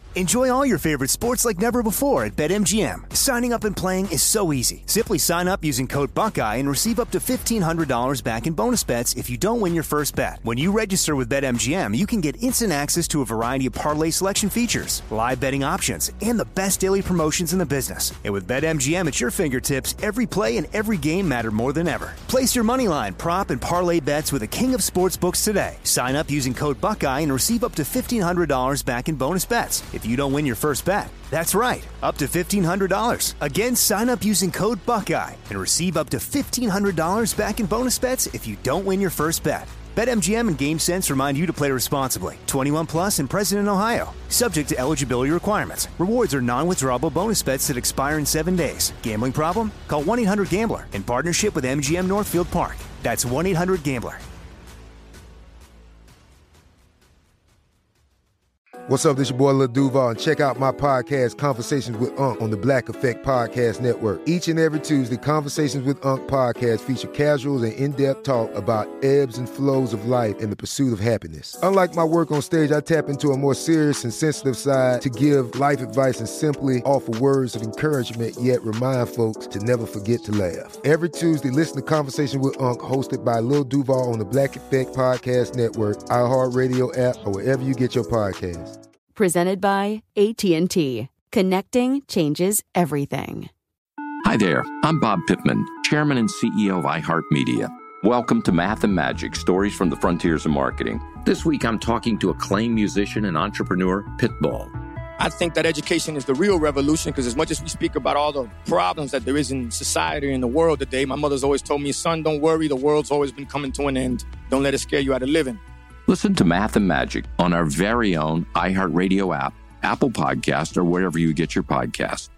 Enjoy all your favorite sports like never before at BetMGM. Signing up and playing is so easy. Simply sign up using code Buckeye and receive up to $1,500 back in bonus bets if you don't win your first bet. When you register with BetMGM, you can get instant access to a variety of parlay selection features, live betting options, and the best daily promotions in the business. And with BetMGM at your fingertips, every play and every game matter more than ever. Place your moneyline, prop, and parlay bets with the king of sportsbooks today. Sign up using code Buckeye and receive up to $1,500 back in bonus bets if you don't win your first bet. That's right, up to $1,500. Again, sign up using code Buckeye and receive up to $1,500 back in bonus bets if you don't win your first bet. BetMGM and GameSense remind you to play responsibly. 21 plus and present in Ohio. Subject to eligibility requirements. Rewards are non-withdrawable bonus bets that expire in 7 days. Gambling problem? Call 1-800-GAMBLER in partnership with MGM Northfield Park. That's 1-800-GAMBLER. What's up, this your boy Lil Duval, and check out my podcast, Conversations with Unc, on the Black Effect Podcast Network. Each and every Tuesday, Conversations with Unc podcast feature casuals and in-depth talk about ebbs and flows of life and the pursuit of happiness. Unlike my work on stage, I tap into a more serious and sensitive side to give life advice and simply offer words of encouragement, yet remind folks to never forget to laugh. Every Tuesday, listen to Conversation with Unc, hosted by Lil Duval on the Black Effect Podcast Network, iHeartRadio app, or wherever you get your podcasts. Presented by AT&T. Connecting changes everything. Hi there, I'm Bob Pittman, Chairman and CEO of iHeartMedia. Welcome to Math and Magic, Stories from the Frontiers of Marketing. This week I'm talking to acclaimed musician and entrepreneur, Pitbull. I think that education is the real revolution, because as much as we speak about all the problems that there is in society and the world today, my mother's always told me, son, don't worry, the world's always been coming to an end. Don't let it scare you out of living. Listen to Math and Magic on our very own iHeartRadio app, Apple Podcast, or wherever you get your podcasts.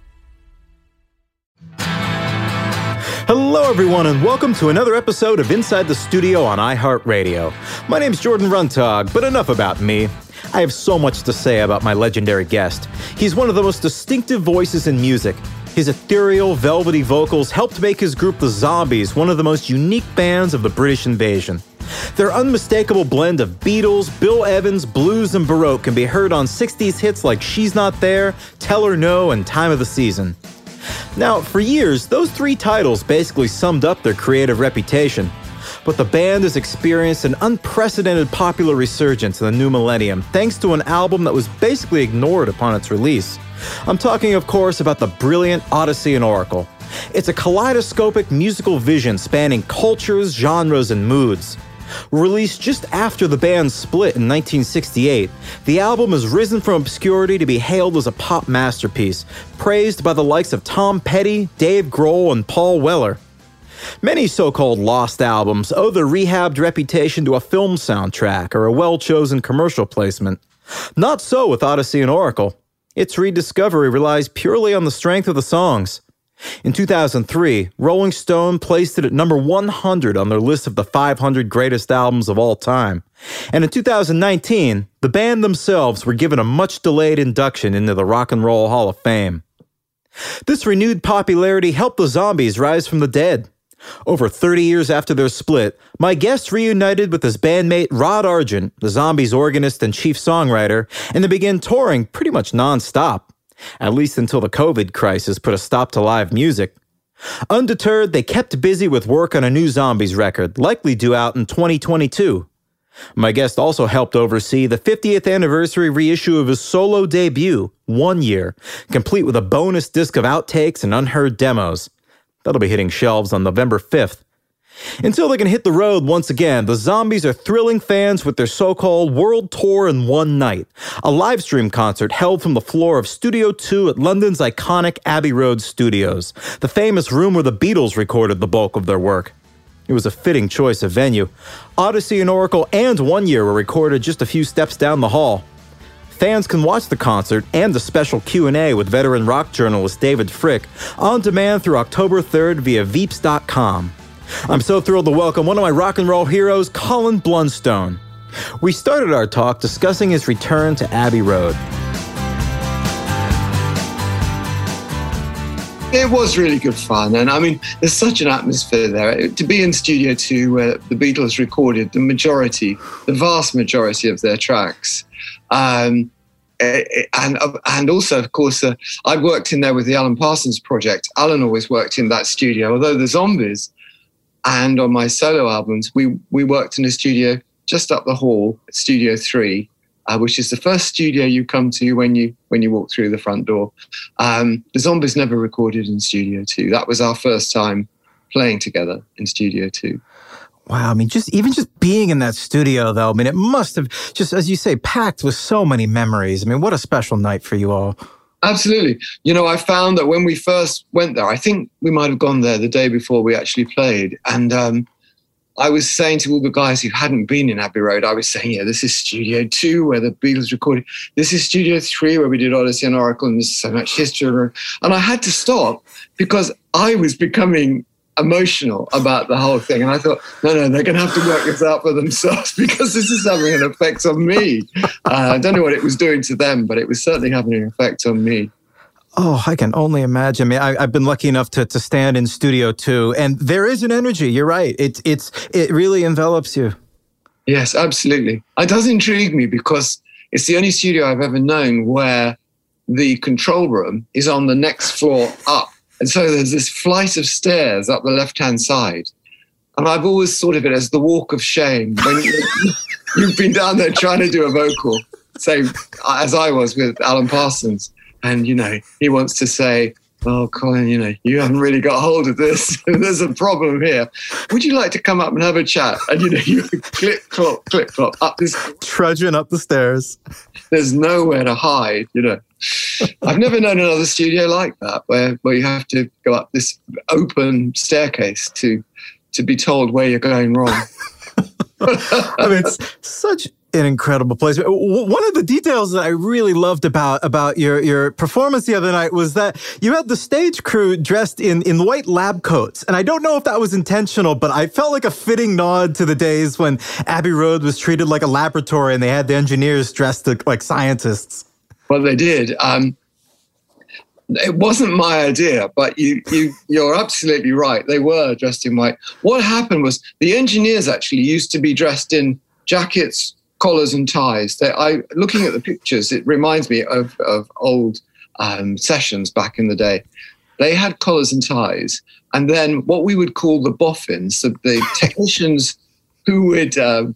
Hello, everyone, and welcome to another episode of Inside the Studio on iHeartRadio. My name's Jordan Runtagh, but enough about me. I have so much to say about my legendary guest. He's one of the most distinctive voices in music. His ethereal, velvety vocals helped make his group The Zombies one of the most unique bands of the British Invasion. Their unmistakable blend of Beatles, Bill Evans, blues, and Baroque can be heard on 60s hits like She's Not There, Tell Her No, and Time of the Season. Now, for years, those three titles basically summed up their creative reputation. But the band has experienced an unprecedented popular resurgence in the new millennium thanks to an album that was basically ignored upon its release. I'm talking, of course, about the brilliant Odyssey and Oracle. It's a kaleidoscopic musical vision spanning cultures, genres, and moods. Released just after the band split in 1968, the album has risen from obscurity to be hailed as a pop masterpiece, praised by the likes of Tom Petty, Dave Grohl, and Paul Weller. Many so-called lost albums owe their rehabbed reputation to a film soundtrack or a well-chosen commercial placement. Not so with Odyssey and Oracle. Its rediscovery relies purely on the strength of the songs. In 2003, Rolling Stone placed it at number 100 on their list of the 500 greatest albums of all time. And in 2019, the band themselves were given a much-delayed induction into the Rock and Roll Hall of Fame. This renewed popularity helped the Zombies rise from the dead. Over 30 years after their split, my guest reunited with his bandmate Rod Argent, the Zombies' organist and chief songwriter, and they began touring pretty much non-stop. At least until the COVID crisis put a stop to live music. Undeterred, they kept busy with work on a new Zombies record, likely due out in 2022. My guest also helped oversee the 50th anniversary reissue of his solo debut, 1 Year, complete with a bonus disc of outtakes and unheard demos. That'll be hitting shelves on November 5th. Until they can hit the road once again, the Zombies are thrilling fans with their so-called World Tour in one night, a live stream concert held from the floor of Studio 2 at London's iconic Abbey Road Studios, the famous room where the Beatles recorded the bulk of their work. It was a fitting choice of venue. Odyssey and Oracle and 1 Year were recorded just a few steps down the hall. Fans can watch the concert and a special Q&A with veteran rock journalist David Frick on demand through October 3rd via Veeps.com. I'm so thrilled to welcome one of my rock and roll heroes, Colin Blunstone. We started our talk discussing his return to Abbey Road. It was really good fun, and I mean, there's such an atmosphere there. To be in Studio 2 where the Beatles recorded the vast majority of their tracks, And also, of course, I worked in there with the Alan Parsons Project. Alan always worked in that studio, although the Zombies and on my solo albums, we worked in a studio just up the hall, Studio 3, which is the first studio you come to when you walk through the front door. The Zombies never recorded in Studio 2. That was our first time playing together in Studio 2. Wow, I mean, just being in that studio, though, I mean, it must have, just as you say, packed with so many memories. I mean, what a special night for you all. Absolutely. You know, I found that when we first went there, I think we might have gone there the day before we actually played. And I was saying to all the guys who hadn't been in Abbey Road, I was saying, yeah, this is Studio 2 where the Beatles recorded. This is Studio 3 where we did Odyssey and Oracle, and there's so much history. And I had to stop because I was becoming emotional about the whole thing. And I thought, no, they're going to have to work this out for themselves because this is having an effect on me. I don't know what it was doing to them, but it was certainly having an effect on me. Oh, I can only imagine. I mean, I've been lucky enough to stand in Studio 2, and there is an energy. You're right. It really envelops you. Yes, absolutely. It does intrigue me because it's the only studio I've ever known where the control room is on the next floor up. And so there's this flight of stairs up the left-hand side. And I've always thought of it as the walk of shame. When you've been down there trying to do a vocal, say, as I was with Alan Parsons. And, you know, he wants to say, oh, Colin, you know, you haven't really got hold of this. There's a problem here. Would you like to come up and have a chat? And, you know, you click, clop, up this. Trudging up the stairs. There's nowhere to hide, you know. I've never known another studio like that, where you have to go up this open staircase to be told where you're going wrong. I mean, it's such an incredible place. One of the details that I really loved about your performance the other night was that you had the stage crew dressed in white lab coats. And I don't know if that was intentional, but I felt like a fitting nod to the days when Abbey Road was treated like a laboratory and they had the engineers dressed like scientists. Well, they did. It wasn't my idea, but you're absolutely right. They were dressed in white. What happened was the engineers actually used to be dressed in jackets, collars and ties. Looking at the pictures, it reminds me of old sessions back in the day. They had collars and ties. And then what we would call the boffins, the technicians who would,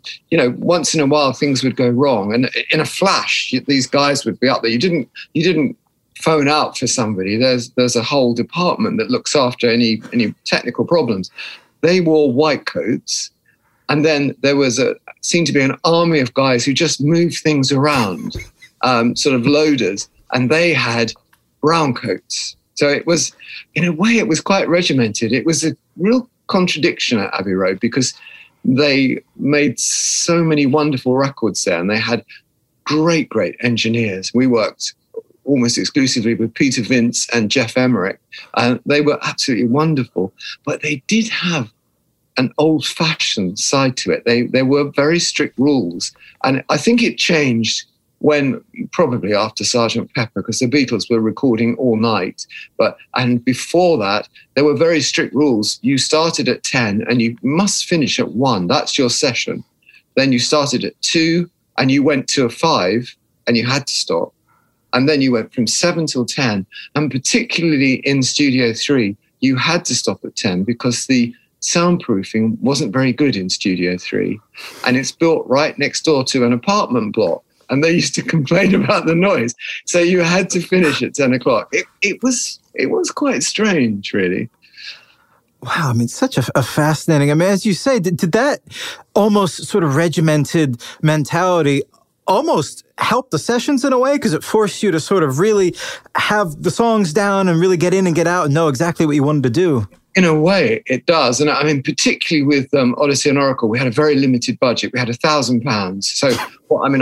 once in a while things would go wrong. And in a flash, these guys would be up there. You didn't phone out for somebody. There's a whole department that looks after any technical problems. They wore white coats. And then there seemed to be an army of guys who just moved things around, sort of loaders, and they had brown coats. So it was, in a way, it was quite regimented. It was a real contradiction at Abbey Road because they made so many wonderful records there, and they had great engineers. We worked almost exclusively with Peter Vince and Jeff Emmerich, and they were absolutely wonderful. But they did have an old-fashioned side to it. There were very strict rules, and I think it changed when, probably after Sgt. Pepper, because the Beatles were recording all night. And before that, there were very strict rules. You started at 10 and you must finish at 1. That's your session. Then you started at 2 and you went to a 5 and you had to stop. And then you went from 7 till 10. And particularly in Studio 3, you had to stop at 10 because the soundproofing wasn't very good in Studio 3. And it's built right next door to an apartment block. And they used to complain about the noise. So you had to finish at 10 o'clock. It was quite strange, really. Wow, I mean, such a fascinating, I mean, as you say, did that almost sort of regimented mentality almost help the sessions in a way? Because it forced you to sort of really have the songs down and really get in and get out and know exactly what you wanted to do. In a way, it does. And I mean, particularly with Odyssey and Oracle, we had a very limited budget. We had £1,000. So, well, I mean,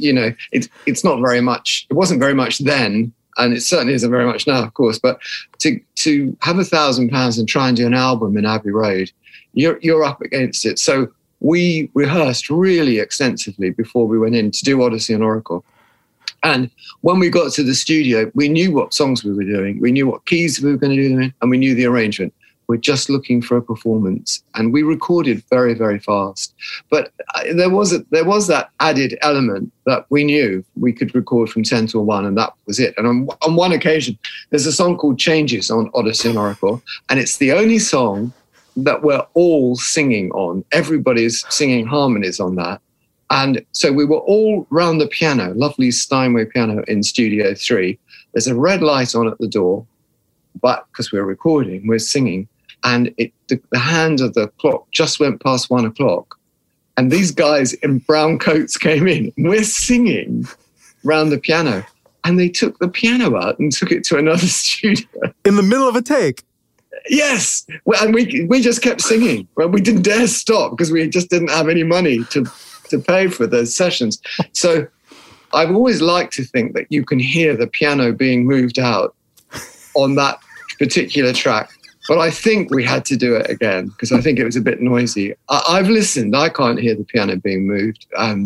it's not very much. It wasn't very much then, and it certainly isn't very much now, of course. But to have £1,000 and try and do an album in Abbey Road, you're up against it. So we rehearsed really extensively before we went in to do Odyssey and Oracle. And when we got to the studio, we knew what songs we were doing. We knew what keys we were going to do them in, and we knew the arrangement. were just looking for a performance, and we recorded very, very fast. But there was that added element that we knew we could record from 10 to 1, and that was it. And on one occasion, there's a song called Changes on Odyssey and Oracle, and it's the only song that we're all singing on. Everybody's singing harmonies on that. And so we were all round the piano, lovely Steinway piano in Studio 3. There's a red light on at the door, but because we're recording, we're singing. And the hand of the clock just went past 1 o'clock. And these guys in brown coats came in. We're singing round the piano. And they took the piano out and took it to another studio. In the middle of a take? Yes. And we just kept singing. Well, we didn't dare stop because we just didn't have any money to pay for those sessions. So I've always liked to think that you can hear the piano being moved out on that particular track. But I think we had to do it again because I think it was a bit noisy. I've listened. I can't hear the piano being moved.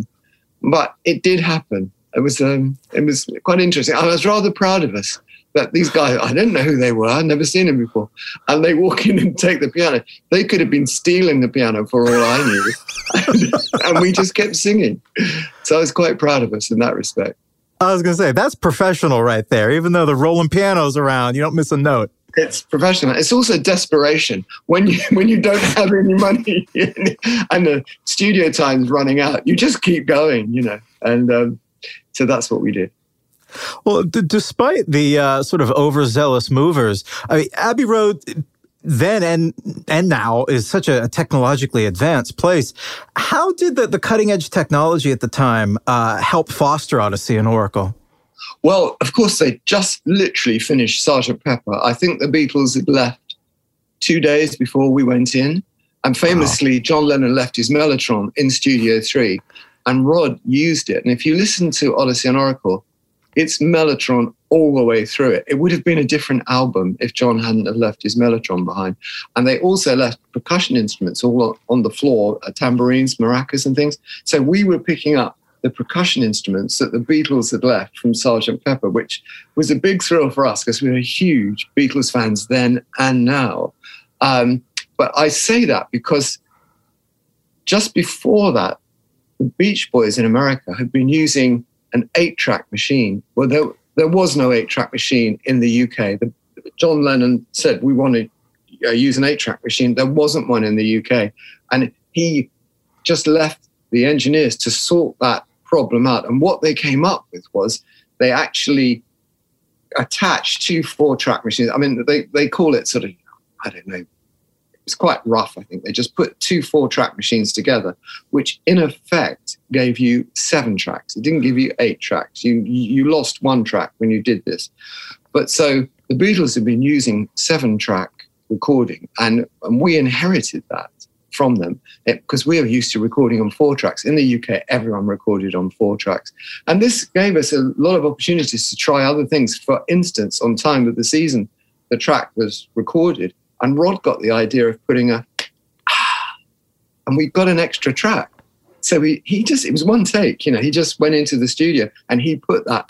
But it did happen. It was quite interesting. I was rather proud of us that these guys, I didn't know who they were. I'd never seen them before. And they walk in and take the piano. They could have been stealing the piano for all I knew. And we just kept singing. So I was quite proud of us in that respect. I was going to say, that's professional right there. Even though the rolling piano's around, you don't miss a note. It's professional. It's also desperation. When you don't have any money and the studio time's running out, you just keep going, you know. And so that's what we did. Well, despite the sort of overzealous movers, I mean, Abbey Road then and now is such a technologically advanced place. How did the cutting edge technology at the time help foster Odyssey and Oracle? Well, of course, they just literally finished Sgt. Pepper. I think the Beatles had left 2 days before we went in. And famously, John Lennon left his Mellotron in Studio 3, and Rod used it. And if you listen to Odyssey and Oracle, it's Mellotron all the way through it. It would have been a different album if John hadn't have left his Mellotron behind. And they also left percussion instruments all on the floor, tambourines, maracas and things. So we were picking up the percussion instruments that the Beatles had left from Sgt. Pepper, which was a big thrill for us because we were huge Beatles fans then and now. But I say that because just before that, the Beach Boys in America had been using an 8-track machine. Well, there was no 8-track machine in the UK. John Lennon said, we want to use an 8-track machine. There wasn't one in the UK. And he just left the engineers to sort that problem out. And what they came up with was they actually attached 2 4-track machines. I mean, they call it sort of, I don't know, it's quite rough, I think. They just put 2 4-track machines together, which in effect gave you 7 tracks. It didn't give you 8 tracks. You lost 1 track when you did this. But so the Beatles have been using 7-track recording, and we inherited that from them because we were used to recording on 4 tracks. In the UK, everyone recorded on 4 tracks. And this gave us a lot of opportunities to try other things. For instance, on Time of the Season, the track was recorded, and Rod got the idea of putting and we got an extra track. So it was one take, you know, he just went into the studio and he put that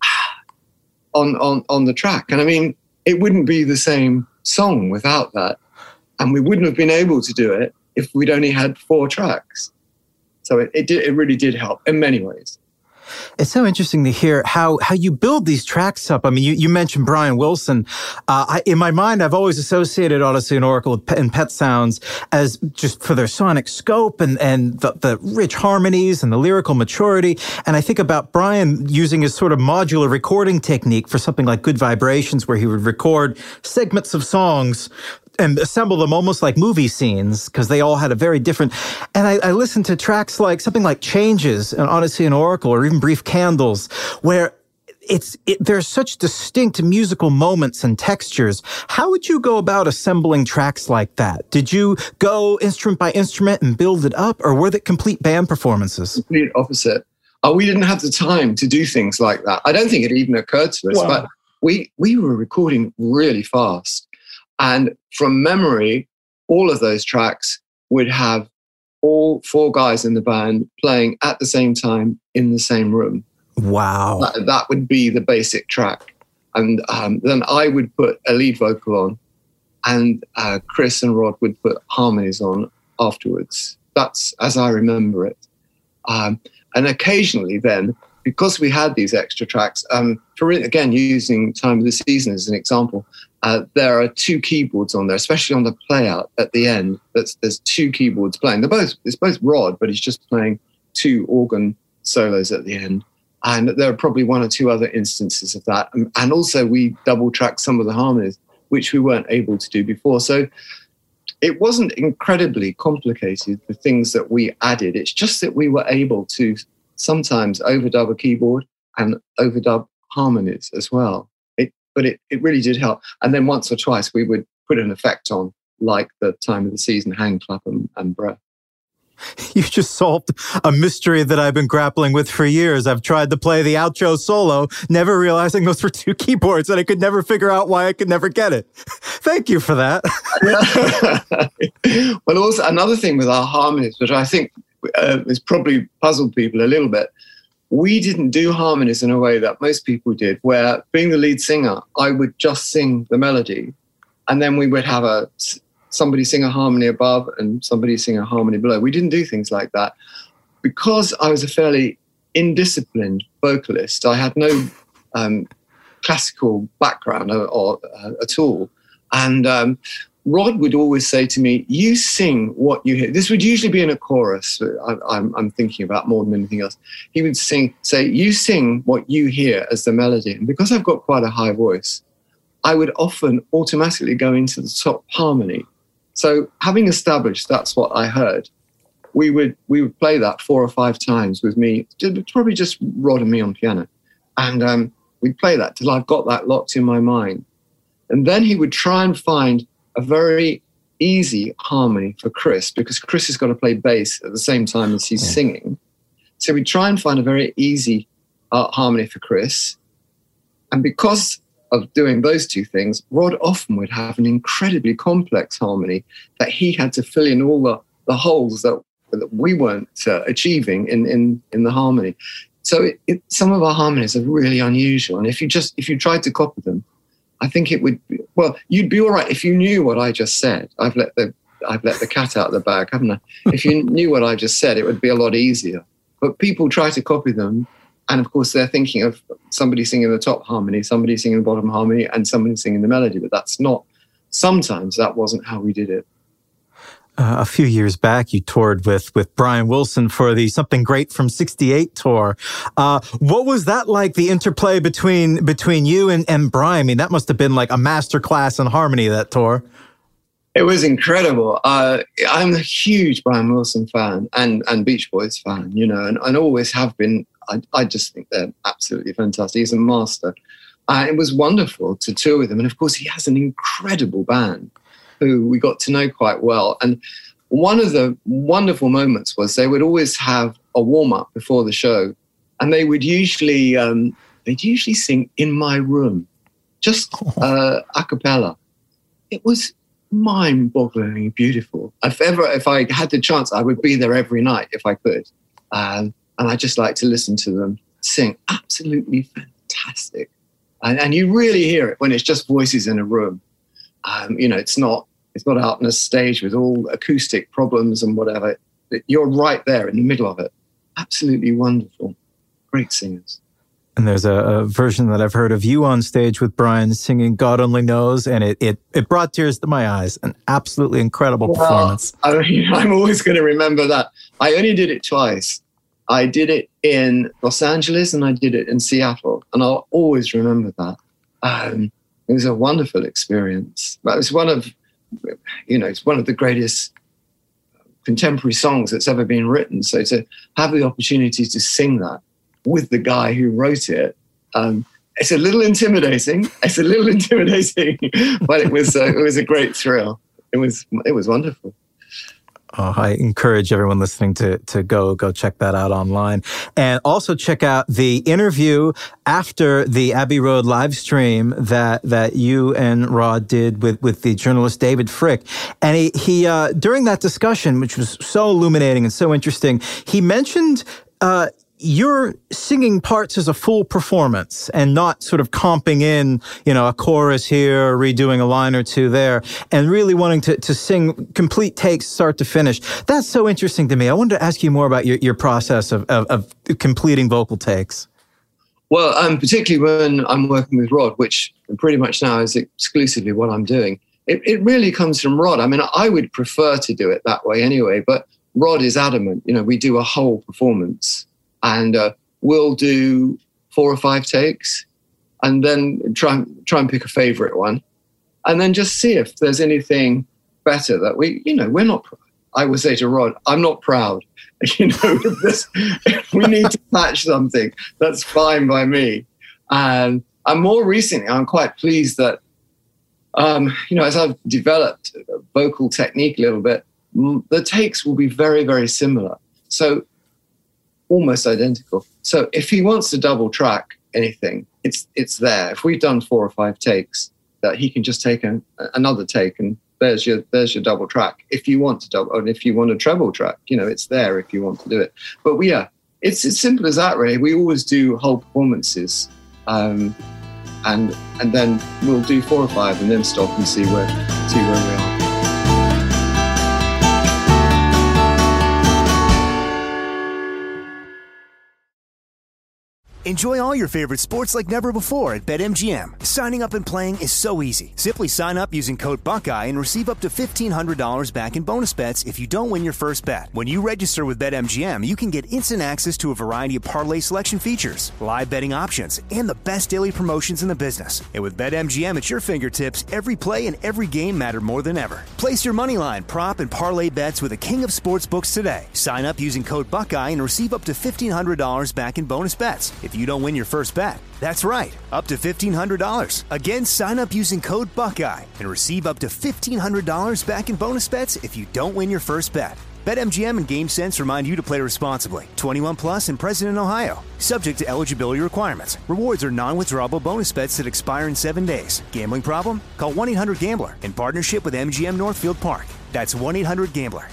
on the track. And I mean, it wouldn't be the same song without that. And we wouldn't have been able to do it if we'd only had 4 tracks. So it really did help in many ways. It's so interesting to hear how you build these tracks up. I mean, you mentioned Brian Wilson. In my mind, I've always associated Odyssey and Oracle and Pet Sounds as just for their sonic scope and the rich harmonies and the lyrical maturity. And I think about Brian using his sort of modular recording technique for something like Good Vibrations, where he would record segments of songs and assemble them almost like movie scenes because they all had a very different. And I listened to tracks like something like Changes and Odyssey and Oracle, or even Brief Candles, where there's such distinct musical moments and textures. How would you go about assembling tracks like that? Did you go instrument by instrument and build it up, or were they complete band performances? Complete opposite. We didn't have the time to do things like that. I don't think it even occurred to us, but we were recording really fast. And from memory, all of those tracks would have all 4 guys in the band playing at the same time in the same room. Wow. That would be the basic track. And then I would put a lead vocal on. and Chris and Rod would put harmonies on afterwards. That's as I remember it. And occasionally then, because we had these extra tracks, again, using Time of the Season as an example, there are 2 keyboards on there, especially on the playout at the end. There's 2 keyboards playing. It's both Rod, but he's just playing 2 organ solos at the end. And there are probably 1 or 2 other instances of that. And also we double tracked some of the harmonies, which we weren't able to do before. So it wasn't incredibly complicated, the things that we added. It's just that we were able to sometimes overdub a keyboard and overdub harmonies as well. But it really did help. And then once or twice we would put an effect on, like the Time of the Season, hand clap and breath. You just solved a mystery that I've been grappling with for years. I've tried to play the outro solo, never realizing those were 2 keyboards, and I could never figure out why I could never get it. Thank you for that. Well, also another thing with our harmonies, which I think has probably puzzled people a little bit, we didn't do harmonies in a way that most people did, where being the lead singer, I would just sing the melody, and then we would have somebody sing a harmony above and somebody sing a harmony below. We didn't do things like that. Because I was a fairly indisciplined vocalist, I had no classical background or at all. And Rod would always say to me, you sing what you hear. This would usually be in a chorus. I'm thinking about more than anything else. He would say, you sing what you hear as the melody. And because I've got quite a high voice, I would often automatically go into the top harmony. So having established that's what I heard, we would play that 4 or 5 times with me, probably just Rod and me on piano. And we'd play that till I've got that locked in my mind. And then he would try and find a very easy harmony for Chris, because Chris has got to play bass at the same time as he's singing. So we'd try and find a very easy harmony for Chris. And because of doing those 2 things, Rod often would have an incredibly complex harmony that he had to fill in all the holes that we weren't achieving in the harmony. So some of our harmonies are really unusual. And if you tried to copy them, I think it would be, well, you'd be all right if you knew what I just said. I've let the cat out of the bag, haven't I? If you knew what I just said, it would be a lot easier. But people try to copy them. And of course, they're thinking of somebody singing the top harmony, somebody singing the bottom harmony, and somebody singing the melody. But sometimes that wasn't how we did it. A few years back, you toured with Brian Wilson for the Something Great from '68 tour. What was that like, the interplay between you and Brian? I mean, that must have been like a masterclass in harmony, that tour. It was incredible. I'm a huge Brian Wilson fan and Beach Boys fan, and always have been. I just think they're absolutely fantastic. He's a master. It was wonderful to tour with him. And of course, he has an incredible band who we got to know quite well. And one of the wonderful moments was they would always have a warm-up before the show. And they would usually sing in my room, just a cappella. It was mind-bogglingly beautiful. If I had the chance, I would be there every night if I could. And I just like to listen to them sing. Absolutely fantastic. And you really hear it when it's just voices in a room. It's not out on a stage with all acoustic problems and whatever. You're right there in the middle of it. Absolutely wonderful. Great singers. And there's a version that I've heard of you on stage with Brian singing God Only Knows, and it brought tears to my eyes. An absolutely incredible performance. I'm always going to remember that. I only did it twice. I did it in Los Angeles and I did it in Seattle, and I'll always remember that. It was a wonderful experience. But it's one of the greatest contemporary songs that's ever been written. So to have the opportunity to sing that with the guy who wrote it, it's a little intimidating. But it was a great thrill. It was wonderful. Oh, I encourage everyone listening to go check that out online. And also check out the interview after the Abbey Road live stream that you and Rod did with the journalist David Frick. And he during that discussion, which was so illuminating and so interesting, he mentioned you're singing parts as a full performance and not sort of comping in, a chorus here, redoing a line or two there, and really wanting to sing complete takes start to finish. That's so interesting to me. I wanted to ask you more about your process of completing vocal takes. Well, particularly when I'm working with Rod, which pretty much now is exclusively what I'm doing, it really comes from Rod. I mean, I would prefer to do it that way anyway, but Rod is adamant. We do a whole performance, and we'll do 4 or 5 takes, and then try and pick a favorite one, and then just see if there's anything better that we're not. I would say to Rod, I'm not proud. If we need to patch something, that's fine by me. And more recently, I'm quite pleased that, as I've developed vocal technique a little bit, the takes will be very, very similar. So almost identical. So if he wants to double track anything, it's there. If we've done 4 or 5 takes, that he can just take another take, and there's your double track. If you want to double, and if you want a treble track, it's there if you want to do it. But it's as simple as that, really. We always do whole performances, and then we'll do 4 or 5, and then stop and see where we are. Enjoy all your favorite sports like never before at BetMGM. Signing up and playing is so easy. Simply sign up using code Buckeye and receive up to $1,500 back in bonus bets if you don't win your first bet. When you register with BetMGM, you can get instant access to a variety of parlay selection features, live betting options, and the best daily promotions in the business. And with BetMGM at your fingertips, every play and every game matter more than ever. Place your moneyline, prop, and parlay bets with the king of sportsbooks today. Sign up using code Buckeye and receive up to $1,500 back in bonus bets if you don't win your first bet. That's right, up to $1,500. Again, sign up using code Buckeye and receive up to $1,500 back in bonus bets if you don't win your first bet. BetMGM and GameSense remind you to play responsibly. 21 plus and present in Ohio. Subject to eligibility requirements. Rewards are non-withdrawable bonus bets that expire in 7 days. Gambling problem? Call 1-800-GAMBLER in partnership with MGM Northfield Park. That's 1-800-GAMBLER.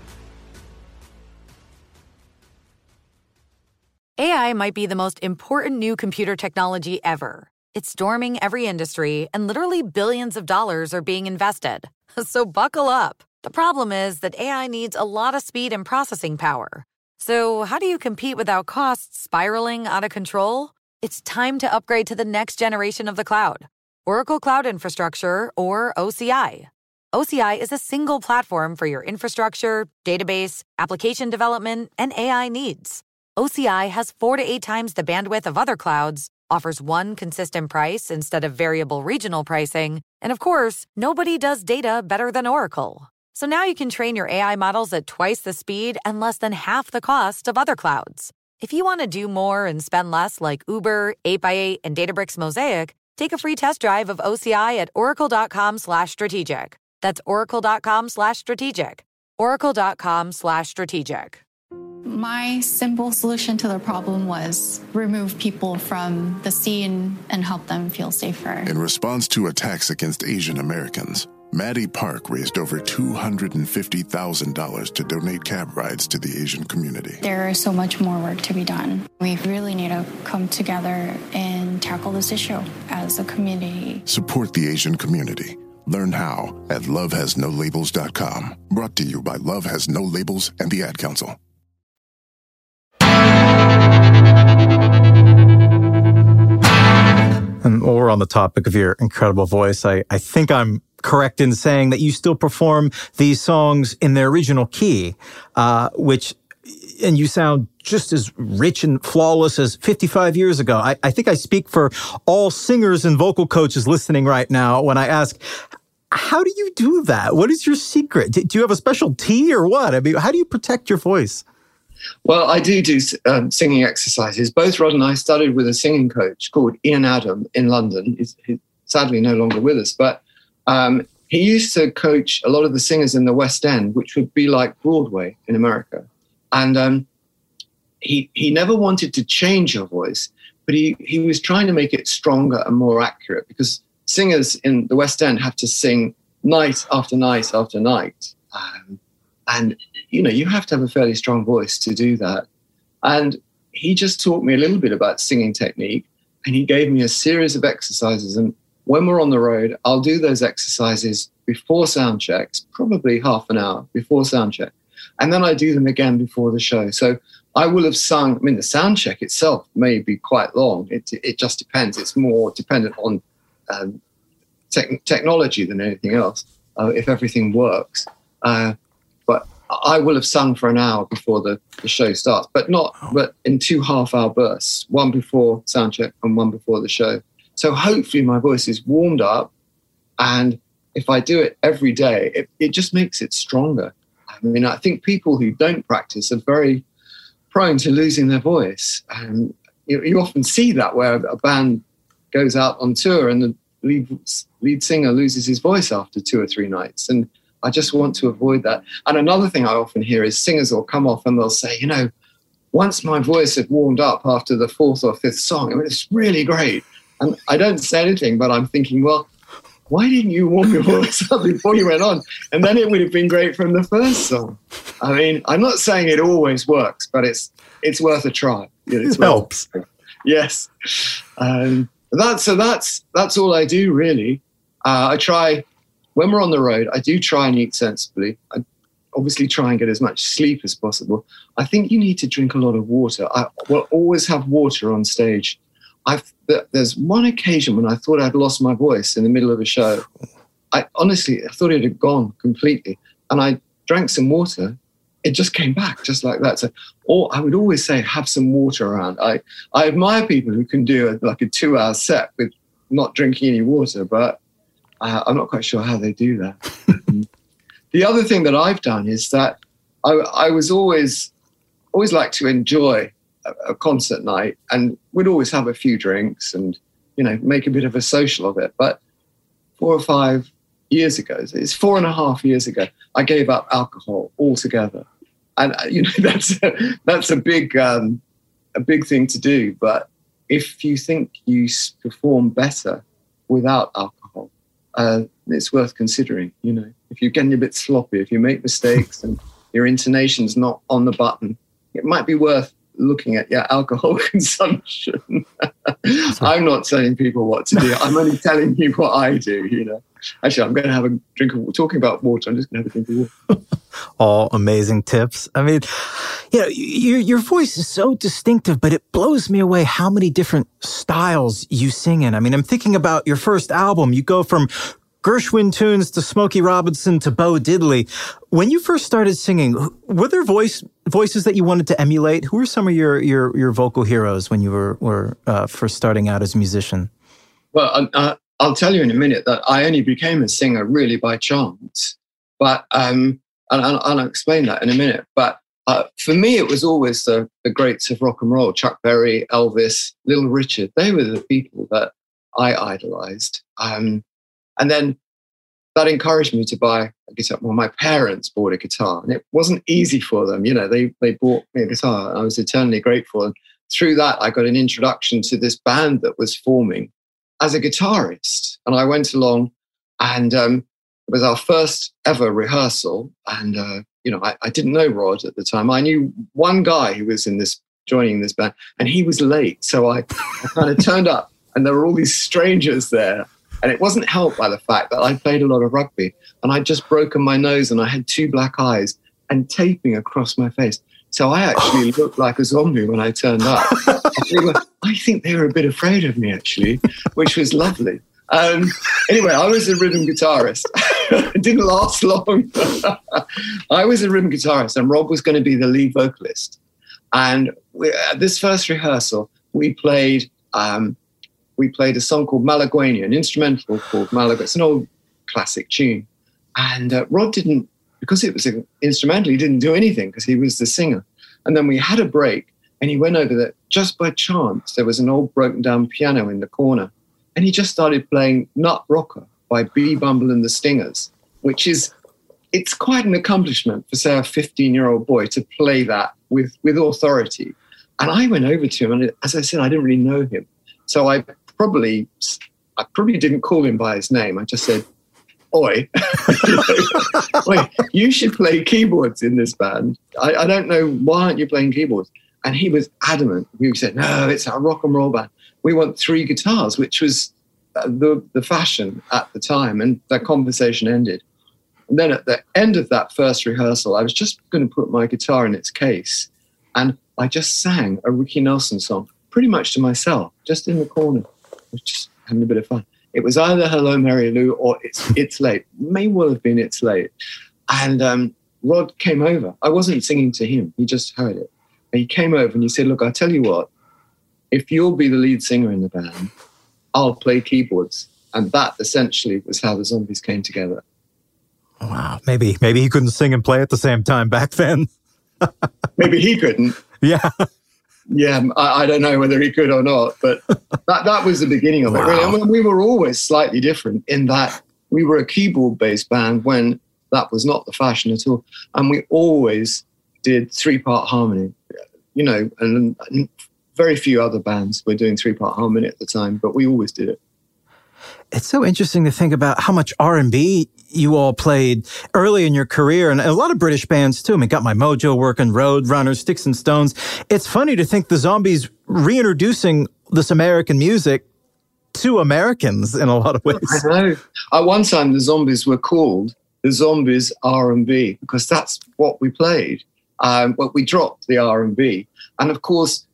AI might be the most important new computer technology ever. It's storming every industry, and literally billions of dollars are being invested. So buckle up. The problem is that AI needs a lot of speed and processing power. So how do you compete without costs spiraling out of control? It's time to upgrade to the next generation of the cloud, Oracle Cloud Infrastructure, or OCI. OCI is a single platform for your infrastructure, database, application development, and AI needs. OCI has 4 to 8 times the bandwidth of other clouds, offers one consistent price instead of variable regional pricing, and of course, nobody does data better than Oracle. So now you can train your AI models at twice the speed and less than half the cost of other clouds. If you want to do more and spend less like Uber, 8x8, and Databricks Mosaic, take a free test drive of OCI at oracle.com/strategic. That's oracle.com/strategic. oracle.com/strategic. My simple solution to the problem was remove people from the scene and help them feel safer. In response to attacks against Asian Americans, Maddie Park raised over $250,000 to donate cab rides to the Asian community. There is so much more work to be done. We really need to come together and tackle this issue as a community. Support the Asian community. Learn how at lovehasnolabels.com. Brought to you by Love Has No Labels and the Ad Council. And while we're on the topic of your incredible voice, I think I'm correct in saying that you still perform these songs in their original key, and you sound just as rich and flawless as 55 years ago. I think I speak for all singers and vocal coaches listening right now when I ask, how do you do that? What is your secret? Do you have a special tea or what? I mean, how do you protect your voice? Well, I do singing exercises. Both Rod and I studied with a singing coach called Ian Adam in London. He's sadly no longer with us, but he used to coach a lot of the singers in the West End, which would be like Broadway in America. And he never wanted to change your voice, but he was trying to make it stronger and more accurate, because singers in the West End have to sing night after night after night. And you have to have a fairly strong voice to do that. And he just taught me a little bit about singing technique, and he gave me a series of exercises. And when we're on the road, I'll do those exercises before sound checks, probably half an hour before sound check. And then I do them again before the show. So I will have sung, the sound check itself may be quite long. It just depends. It's more dependent on technology than anything else, if everything works. But I will have sung for an hour before the show starts, but in 2 half-hour bursts, one before sound check and one before the show. So hopefully my voice is warmed up, and if I do it every day, it just makes it stronger. I think people who don't practice are very prone to losing their voice. And you often see that where a band goes out on tour and the lead singer loses his voice after 2 or 3 nights. And I just want to avoid that. And another thing I often hear is singers will come off and they'll say, once my voice had warmed up after the 4th or 5th song, it's really great. And I don't say anything, but I'm thinking, well, why didn't you warm your voice up before you went on? And then it would have been great from the first song. I'm not saying it always works, but it's worth a try. It helps. Yes. That's all I do, really. I try, when we're on the road, I do try and eat sensibly. I obviously try and get as much sleep as possible. I think you need to drink a lot of water. I will always have water on stage. There's one occasion when I thought I'd lost my voice in the middle of a show. I thought it had gone completely. And I drank some water. It just came back just like that. So, I would always say, have some water around. I admire people who can do a 2-hour set with not drinking any water, but I'm not quite sure how they do that. The other thing that I've done is that I was always like to enjoy a concert night, and we'd always have a few drinks and, make a bit of a social of it. But 4 or 5 years ago, it's 4.5 years ago, I gave up alcohol altogether. And, that's a big thing to do. But if you think you perform better without alcohol, it's worth considering. If you're getting a bit sloppy, if you make mistakes and your intonation's not on the button, it might be worth looking at your alcohol consumption. I'm not telling people what to do. I'm only telling you what I do, Actually, I'm going to have a drink of water. Talking about water, I'm just going to have a drink of water. All amazing tips. Your voice is so distinctive, but it blows me away how many different styles you sing in. I'm thinking about your first album. You go from Gershwin tunes to Smokey Robinson to Bo Diddley. When you first started singing, were there voices that you wanted to emulate? Who were some of your vocal heroes when you were first starting out as a musician? Well, I'll tell you in a minute that I only became a singer really by chance. But and I'll explain that in a minute. But for me, it was always the greats of rock and roll: Chuck Berry, Elvis, Little Richard. They were the people that I idolized. And then that encouraged me to buy a guitar. Well, my parents bought a guitar, and it wasn't easy for them. They bought me a guitar, and I was eternally grateful. And through that, I got an introduction to this band that was forming as a guitarist. And I went along, and it was our first ever rehearsal. And, I didn't know Rod at the time. I knew one guy who was joining this band, and he was late. So I kind of turned up, and there were all these strangers there. And it wasn't helped by the fact that I played a lot of rugby, and I'd just broken my nose, and I had 2 black eyes and taping across my face. So I actually looked like a zombie when I turned up. I think they were a bit afraid of me, actually, which was lovely. Anyway, I was a rhythm guitarist. It didn't last long. I was a rhythm guitarist, and Rob was going to be the lead vocalist. And at this first rehearsal, we played a song called Malagueña, an instrumental called Malagueña. It's an old classic tune. And Rod didn't, because it was an instrumental, he didn't do anything because he was the singer. And then we had a break, and he went over there. Just by chance, there was an old broken down piano in the corner. And he just started playing Nut Rocker by B. Bumble and the Stingers, it's quite an accomplishment for, say, a 15-year-old boy to play that with authority. And I went over to him, and as I said, I didn't really know him. So I probably didn't call him by his name. I just said, "Oi, wait, you should play keyboards in this band. I don't know, why aren't you playing keyboards?" And he was adamant. We said, no, it's a rock and roll band. We want 3 guitars, which was the fashion at the time. And that conversation ended. And then at the end of that first rehearsal, I was just going to put my guitar in its case. And I just sang a Ricky Nelson song, pretty much to myself, just in the corner. I was just having a bit of fun. It was either Hello, Mary Lou or It's Late. May well have been It's Late. And Rod came over. I wasn't singing to him. He just heard it. And he came over and he said, look, I'll tell you what, if you'll be the lead singer in the band, I'll play keyboards. And that essentially was how the Zombies came together. Wow. Maybe he couldn't sing and play at the same time back then. Maybe he couldn't. Yeah. Yeah, I don't know whether he could or not, but that was the beginning of it. Wow. Really. I mean, we were always slightly different in that we were a keyboard-based band when that was not the fashion at all. And we always did 3-part harmony, you know, and very few other bands were doing 3-part harmony at the time, but we always did it. It's so interesting to think about how much R&B you all played early in your career, and a lot of British bands too. I mean, Got My Mojo working, Roadrunners, Sticks and Stones. It's funny to think the Zombies reintroducing this American music to Americans in a lot of ways. I know. At one time, the Zombies were called the Zombies R&B because that's what we played. But we dropped the R&B. And of course,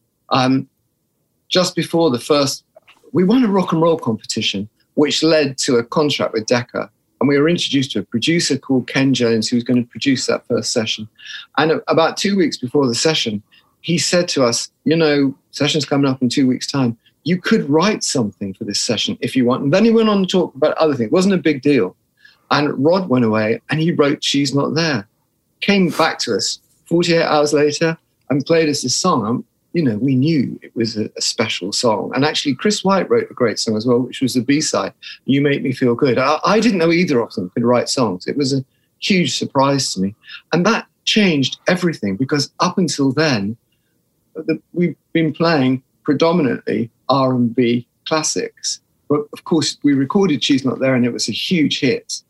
just before the first, we won a rock and roll competition, which led to a contract with Decca. And we were introduced to a producer called Ken Jones, who was going to produce that first session. And about 2 weeks before the session, he said to us, you know, session's coming up in 2 weeks' time. You could write something for this session if you want. And then he went on to talk about other things. It wasn't a big deal. And Rod went away and he wrote She's Not There. Came back to us 48 hours later and played us this song. You know, we knew it was a special song. And actually, Chris White wrote a great song as well, which was the B-side, You Make Me Feel Good. I didn't know either of them could write songs. It was a huge surprise to me. And that changed everything because up until then, we've been playing predominantly R&B classics. But of course, we recorded She's Not There and it was a huge hit.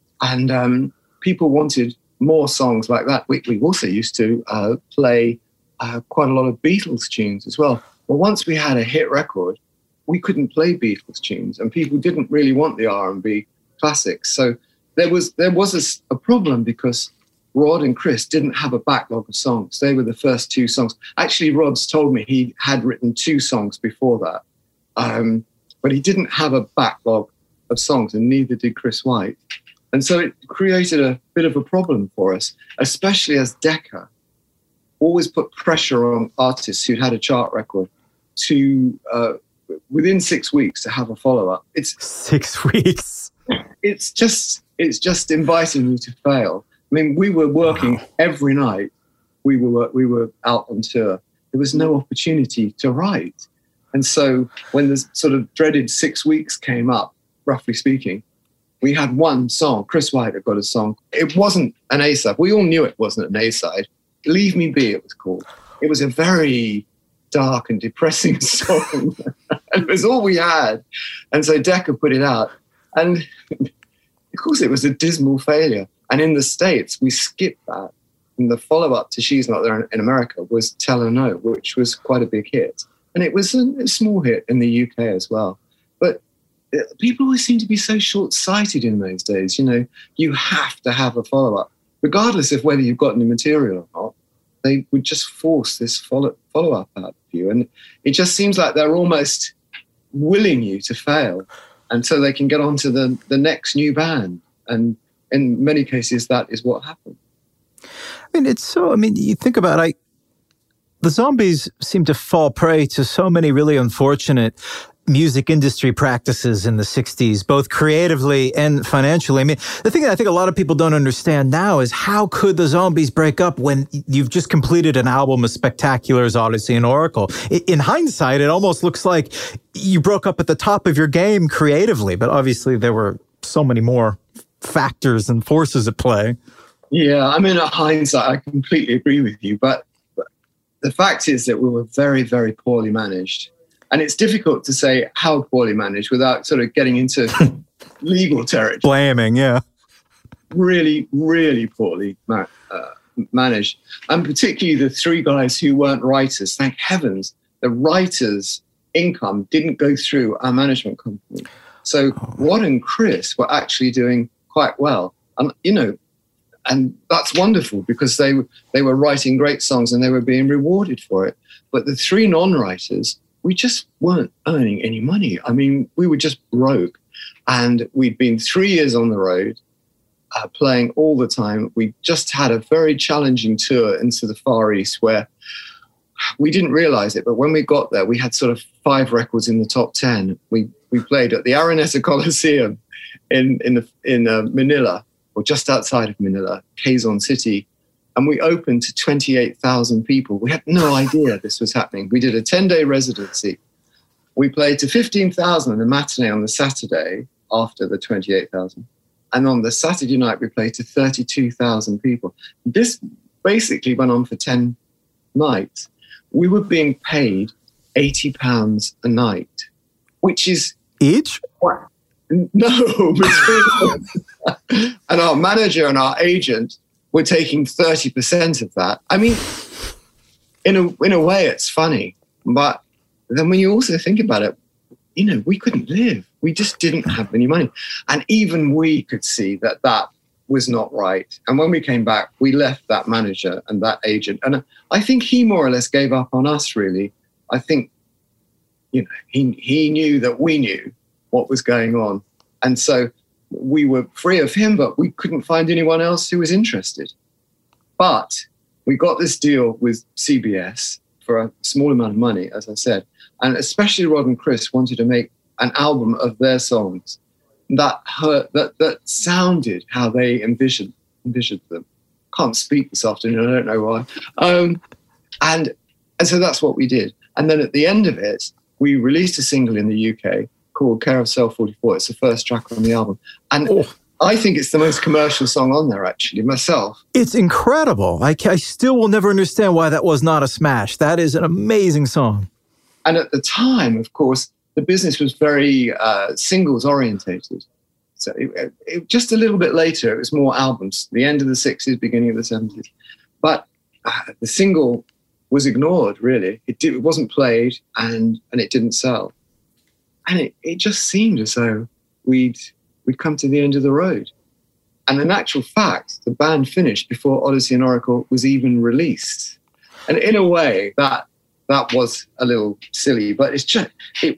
And people wanted more songs like that. We also used to play quite a lot of Beatles tunes as well. Well, once we had a hit record, we couldn't play Beatles tunes, and people didn't really want the R&B classics. So there was a problem because Rod and Chris didn't have a backlog of songs. They were the first 2 songs. Actually, Rod's told me he had written 2 songs before that, but he didn't have a backlog of songs, and neither did Chris White. And so it created a bit of a problem for us, especially as Decca always put pressure on artists who'd had a chart record to, within 6 weeks, to have a follow-up. It's 6 weeks. It's just inviting you to fail. I mean, we were working every night. We were out on tour. There was no opportunity to write. And so when the sort of dreaded 6 weeks came up, roughly speaking, we had one song. Chris White had got a song. It wasn't an A-side. We all knew it wasn't an A-side. Leave Me Be, it was called. It was a very dark and depressing song. And it was all we had. And so Decca put it out. And of course it was a dismal failure. And in the States, we skipped that. And the follow-up to She's Not There in America was Tell Her No, which was quite a big hit. And it was a small hit in the UK as well. But people always seem to be so short-sighted in those days. You know, you have to have a follow-up. Regardless of whether you've got any material or not, they would just force this follow-up out of you. And it just seems like they're almost willing you to fail until they can get on to the next new band. And in many cases, that is what happened. I mean, you think about it, the Zombies seem to fall prey to so many really unfortunate music industry practices in the 60s, both creatively and financially. I mean, the thing that I think a lot of people don't understand now is how could the Zombies break up when you've just completed an album as spectacular as Odyssey and Oracle? In hindsight, it almost looks like you broke up at the top of your game creatively, but obviously there were so many more factors and forces at play. Yeah, I mean, in hindsight, I completely agree with you, but the fact is that we were very, very poorly managed. And it's difficult to say how poorly managed without sort of getting into legal territory. Blaming, yeah. Really, really poorly managed, and particularly the three guys who weren't writers. Thank heavens, the writers' income didn't go through our management company. So Rod and Chris were actually doing quite well. And that's wonderful because they were writing great songs and they were being rewarded for it. But the three non-writers, we just weren't earning any money. I mean, we were just broke. And we'd been 3 years on the road, playing all the time. We just had a very challenging tour into the Far East where we didn't realize it, but when we got there, we had sort of 5 records in the top 10. We played at the Araneta Coliseum in Manila, or just outside of Manila, Quezon City, and we opened to 28,000 people. We had no idea this was happening. We did a 10-day residency. We played to 15,000 in the matinee on the Saturday after the 28,000. And on the Saturday night, we played to 32,000 people. This basically went on for 10 nights. We were being paid £80 a night, which is... Each? No. And our manager and our agent were taking 30% of that. I mean, in a way, it's funny. But then when you also think about it, we couldn't live. We just didn't have any money. And even we could see that was not right. And when we came back, we left that manager and that agent. And I think he more or less gave up on us, really. I think, he knew that we knew what was going on. And so we were free of him, but we couldn't find anyone else who was interested. But we got this deal with CBS for a small amount of money, as I said. And especially Rod and Chris wanted to make an album of their songs that sounded how they envisioned them. Can't speak this afternoon, I don't know why. And so that's what we did. And then at the end of it, we released a single in the UK called Care of Cell 44. It's the first track on the album. And I think it's the most commercial song on there, actually, myself. It's incredible. I still will never understand why that was not a smash. That is an amazing song. And at the time, of course, the business was very singles orientated. So it just a little bit later, it was more albums, the end of the 60s, beginning of the 70s. But the single was ignored, really. It wasn't played and it didn't sell. And it just seemed as though we'd come to the end of the road. And in actual fact, the band finished before Odyssey and Oracle was even released. And in a way, that was a little silly, but it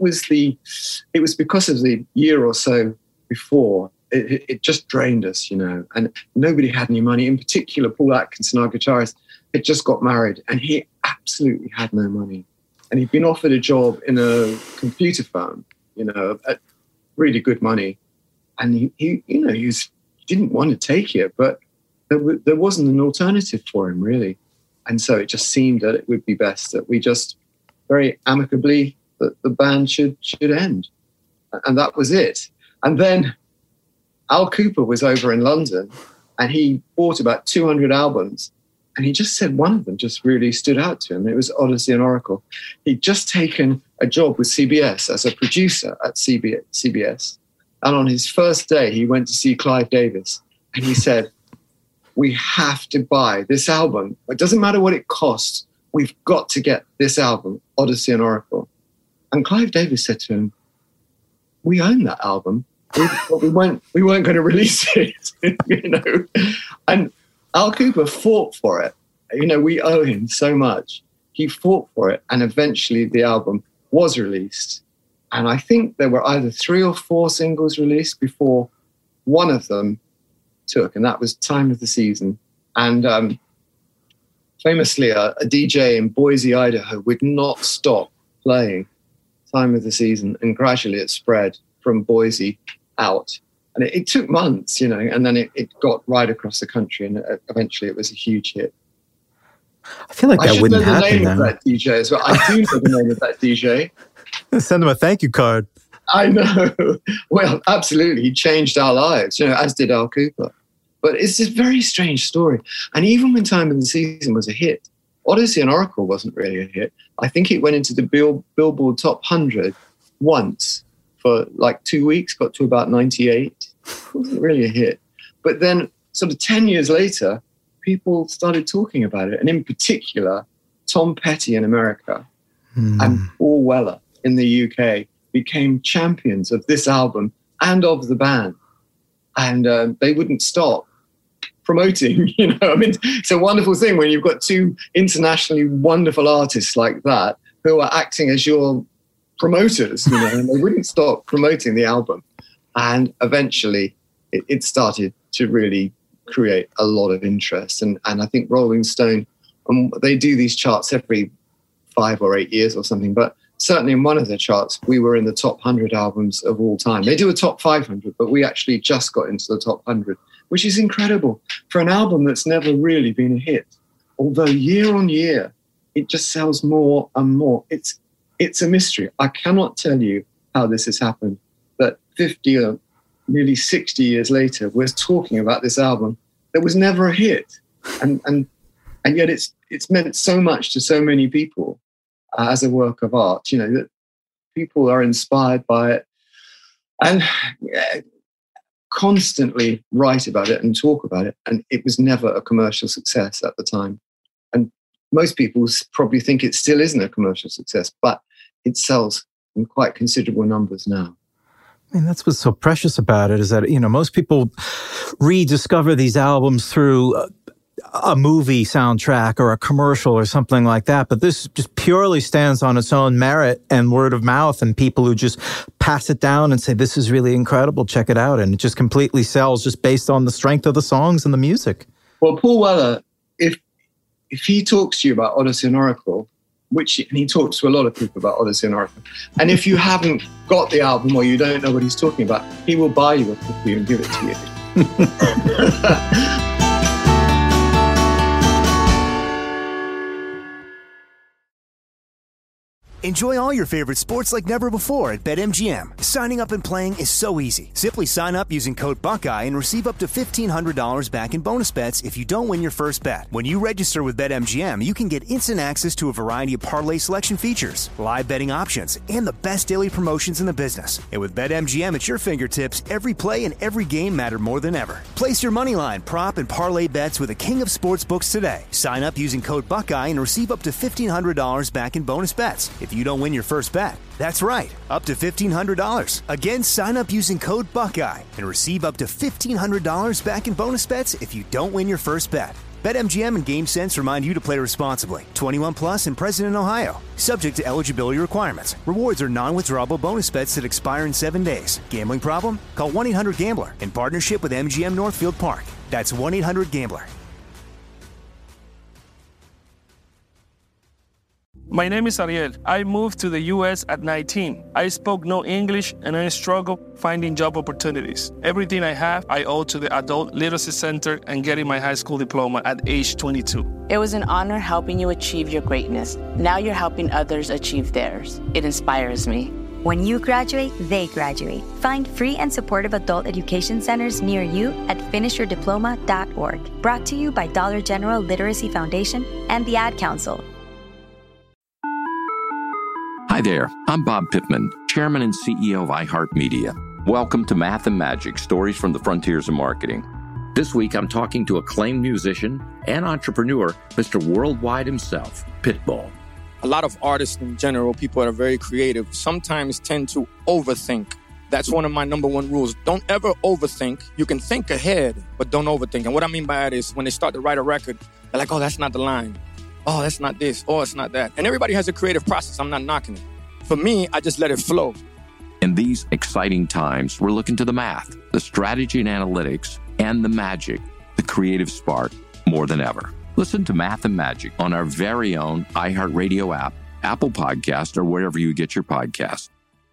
was because of the year or so before, it just drained us, and nobody had any money. In particular, Paul Atkinson, our guitarist, had just got married and he absolutely had no money. And he'd been offered a job in a computer firm, at really good money. And he didn't want to take it, but there wasn't an alternative for him, really. And so it just seemed that it would be best that we just very amicably, that the band should end. And that was it. And then Al Cooper was over in London and he bought about 200 albums. And he just said one of them just really stood out to him. It was Odyssey and Oracle. He'd just taken a job with CBS as a producer at CBS. And on his first day, he went to see Clive Davis. And he said, we have to buy this album. It doesn't matter what it costs. We've got to get this album, Odyssey and Oracle. And Clive Davis said to him, we own that album. We weren't going to release it, And Al Cooper fought for it. We owe him so much. He fought for it, and eventually the album was released. And I think there were either 3 or 4 singles released before one of them took, and that was Time of the Season. And famously, a DJ in Boise, Idaho would not stop playing Time of the Season, and gradually it spread from Boise out. And it took months, and then it got right across the country, and eventually it was a huge hit. I feel like that wouldn't happen. I should know the name of that DJ as well. I do know the name of that DJ. Send him a thank you card. I know. Well, absolutely. He changed our lives, as did Al Cooper. But it's a very strange story. And even when Time of the Season was a hit, Odyssey and Oracle wasn't really a hit. I think it went into the Billboard Top 100 once for like 2 weeks, got to about 98. It wasn't really a hit. But then sort of 10 years later, people started talking about it. And in particular, Tom Petty in America and Paul Weller in the UK became champions of this album and of the band. And they wouldn't stop promoting, I mean, it's a wonderful thing when you've got two internationally wonderful artists like that who are acting as your promoters, and they wouldn't stop promoting the album. And eventually it started to really create a lot of interest. And I think Rolling Stone, they do these charts every 5 or 8 years or something, but certainly in one of the charts, we were in the top 100 albums of all time. They do a top 500, but we actually just got into the top 100, which is incredible for an album that's never really been a hit. Although year on year, it just sells more and more. It's a mystery. I cannot tell you how this has happened, but 50 or nearly 60 years later, we're talking about this album that was never a hit. And yet it's meant so much to so many people as a work of art, that people are inspired by it and constantly write about it and talk about it. And it was never a commercial success at the time. And most people probably think it still isn't a commercial success, but it sells in quite considerable numbers now. I mean, that's what's so precious about it, is that, most people rediscover these albums through a movie soundtrack or a commercial or something like that. But this just purely stands on its own merit and word of mouth, and people who just pass it down and say, this is really incredible, check it out. And it just completely sells just based on the strength of the songs and the music. Well, Paul Weller, if he talks to you about Odyssey and Oracle, and he talks to a lot of people about Odyssey and Oracle, and if you haven't got the album or you don't know what he's talking about, he will buy you a copy and give it to you. Enjoy all your favorite sports like never before at BetMGM. Signing up and playing is so easy. Simply sign up using code Buckeye and receive up to $1,500 back in bonus bets if you don't win your first bet. When you register with BetMGM, you can get instant access to a variety of parlay selection features, live betting options, and the best daily promotions in the business. And with BetMGM at your fingertips, every play and every game matter more than ever. Place your moneyline, prop, and parlay bets with the king of sportsbooks today. Sign up using code Buckeye and receive up to $1,500 back in bonus bets if you don't win your first bet. That's right, up to $1,500. Again, sign up using code Buckeye and receive up to $1,500 back in bonus bets if you don't win your first bet. BetMGM and GameSense remind you to play responsibly. 21 plus and present in Ohio. Subject to eligibility requirements. Rewards are non-withdrawable bonus bets that expire in 7 days. Gambling problem? Call 1-800-GAMBLER in partnership with MGM Northfield Park. That's 1-800-GAMBLER. My name is Ariel. I moved to the U.S. at 19. I spoke no English and I struggled finding job opportunities. Everything I have, I owe to the Adult Literacy Center and getting my high school diploma at age 22. It was an honor helping you achieve your greatness. Now you're helping others achieve theirs. It inspires me. When you graduate, they graduate. Find free and supportive adult education centers near you at finishyourdiploma.org. Brought to you by Dollar General Literacy Foundation and the Ad Council. Hi there, I'm Bob Pittman, Chairman and CEO of iHeartMedia. Welcome to Math and Magic, Stories from the Frontiers of Marketing. This week, I'm talking to acclaimed musician and entrepreneur, Mr. Worldwide himself, Pitbull. A lot of artists in general, people that are very creative, sometimes tend to overthink. That's one of my number one rules. Don't ever overthink. You can think ahead, but don't overthink. And what I mean by that is when they start to write a record, they're like, oh, that's not the line. Oh, that's not this. Oh, it's not that. And everybody has a creative process. I'm not knocking it. For me, I just let it flow. In these exciting times, we're looking to the math, the strategy and analytics, and the magic, the creative spark, more than ever. Listen to Math and Magic on our very own iHeartRadio app, Apple Podcast, or wherever you get your podcasts.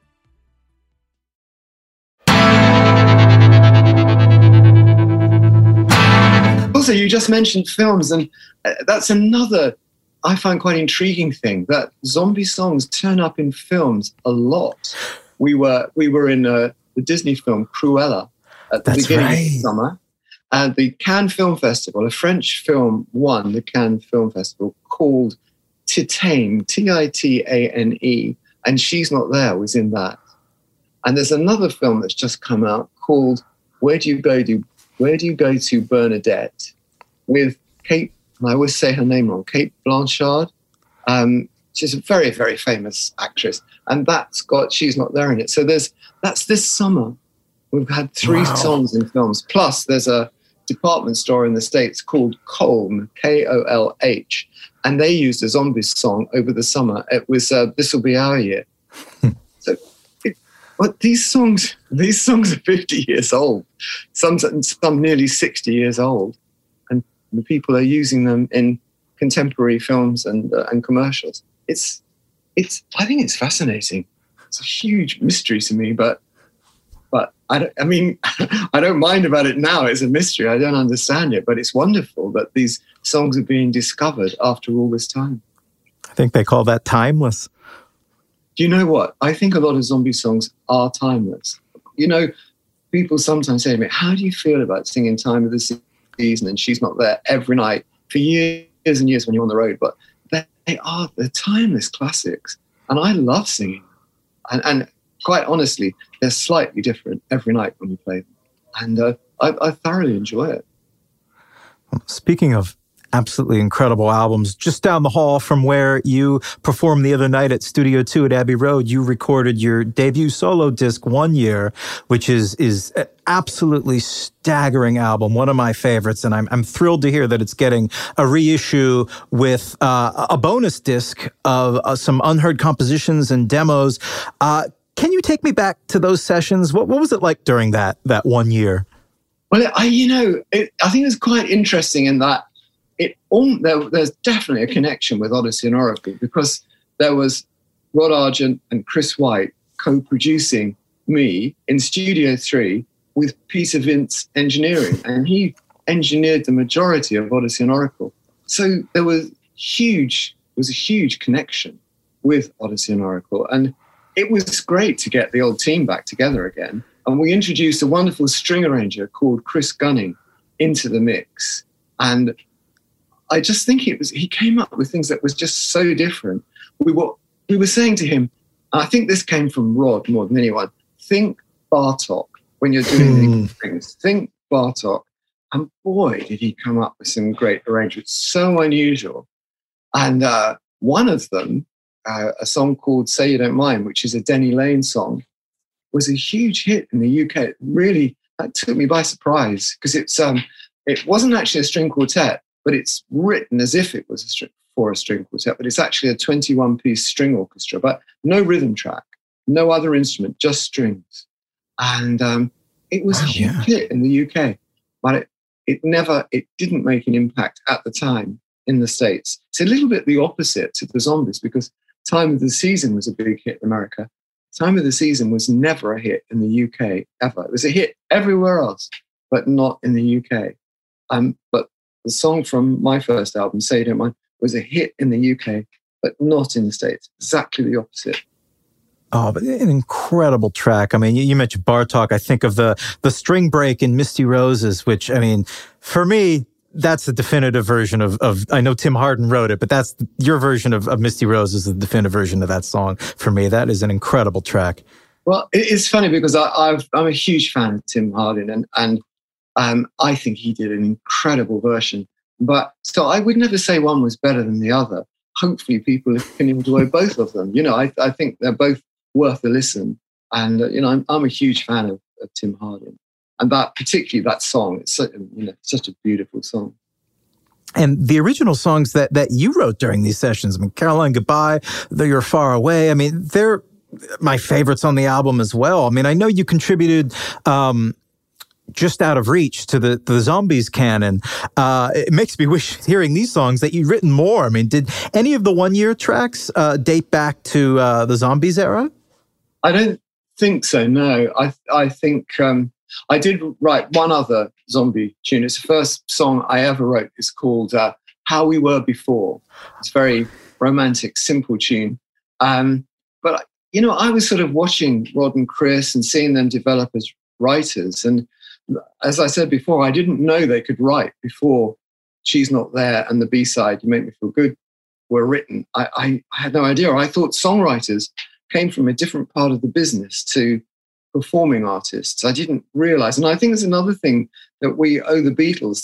Also, you just mentioned films, and that's another I find quite intriguing thing, that zombie songs turn up in films a lot. We were in the Disney film Cruella at the beginning of the summer, and the Cannes Film Festival, a French film won the Cannes Film Festival called Titane, Titane, and She's Not There was in that. And there's another film that's just come out called Where Do You Go to Bernadette, with Kate, and I always say her name wrong, Cate Blanchard. She's a very, very famous actress, and She's Not There in it. So that's this summer. We've had 3 songs in films. Plus, there's a department store in the States called Kolm, Kolh, and they used a Zombies song over the summer. It was This'll Be Our Year. But these songs are 50 years old. Some nearly 60 years old, and the people are using them in contemporary films and commercials. I think it's fascinating. It's a huge mystery to me, but I don't mind about it now. It's a mystery. I don't understand it, but it's wonderful that these songs are being discovered after all this time. I think they call that timeless. Do you know what? I think a lot of zombie songs are timeless. You know, people sometimes say to me, how do you feel about singing Time of the Season and She's Not There every night for years and years when you're on the road? But they're timeless classics. And I love singing. And quite honestly, they're slightly different every night when you play them. And I thoroughly enjoy it. Speaking of absolutely incredible albums, just down the hall from where you performed the other night at Studio 2 at Abbey Road, you recorded your debut solo disc, 1 Year, which is an absolutely staggering album, one of my favorites, and I'm thrilled to hear that it's getting a reissue with a bonus disc of some unheard compositions and demos. Can you take me back to those sessions? What was it like during that 1 year? Well, I think it's quite interesting in that there's definitely a connection with Odyssey and Oracle, because there was Rod Argent and Chris White co-producing me in Studio 3 with Peter Vince engineering, and he engineered the majority of Odyssey and Oracle. So there was a huge connection with Odyssey and Oracle, and it was great to get the old team back together again. And we introduced a wonderful string arranger called Chris Gunning into the mix, and I just think he came up with things that was just so different. We were saying to him, I think this came from Rod more than anyone, think Bartok when you're doing these things. Think Bartok. And boy, did he come up with some great arrangements, so unusual. And one of them, a song called Say You Don't Mind, which is a Denny Laine song, was a huge hit in the UK. That took me by surprise, because it wasn't actually a string quartet, but it's written as if it was for a string quartet, but it's actually a 21-piece string orchestra, but no rhythm track, no other instrument, just strings. And it was a huge hit in the UK, but it didn't make an impact at the time in the States. It's a little bit the opposite to the Zombies, because Time of the Season was a big hit in America. Time of the Season was never a hit in the UK, ever. It was a hit everywhere else, but not in the UK. But the song from my first album, Say You Don't Mind, was a hit in the UK, but not in the States. Exactly the opposite. Oh, but an incredible track. I mean, you mentioned Bartok. I think of the string break in Misty Roses, which, I mean, for me, that's the definitive version of I know Tim Hardin wrote it, but that's your version of Misty Roses, the definitive version of that song. For me, that is an incredible track. Well, it's funny because I'm a huge fan of Tim Hardin, and I think he did an incredible version. But so I would never say one was better than the other. Hopefully people can enjoy both of them. You know, I think they're both worth a listen. And, I'm a huge fan of Tim Hardin. And particularly that song, it's such a beautiful song. And the original songs that you wrote during these sessions, I mean, Caroline Goodbye, Though You're Far Away, I mean, they're my favorites on the album as well. I mean, I know you contributed Just Out of Reach to the Zombies canon. It makes me wish, hearing these songs, that you'd written more. I mean, did any of the 1 Year tracks date back to the Zombies era? I don't think so, no. I think I did write one other Zombie tune. It's the first song I ever wrote. It's called How We Were Before. It's a very romantic, simple tune. But, I was sort of watching Rod and Chris and seeing them develop as writers. And as I said before, I didn't know they could write before She's Not There and the B-side, You Make Me Feel Good, were written. I had no idea. I thought songwriters came from a different part of the business to performing artists. I didn't realize. And I think there's another thing that we owe the Beatles, that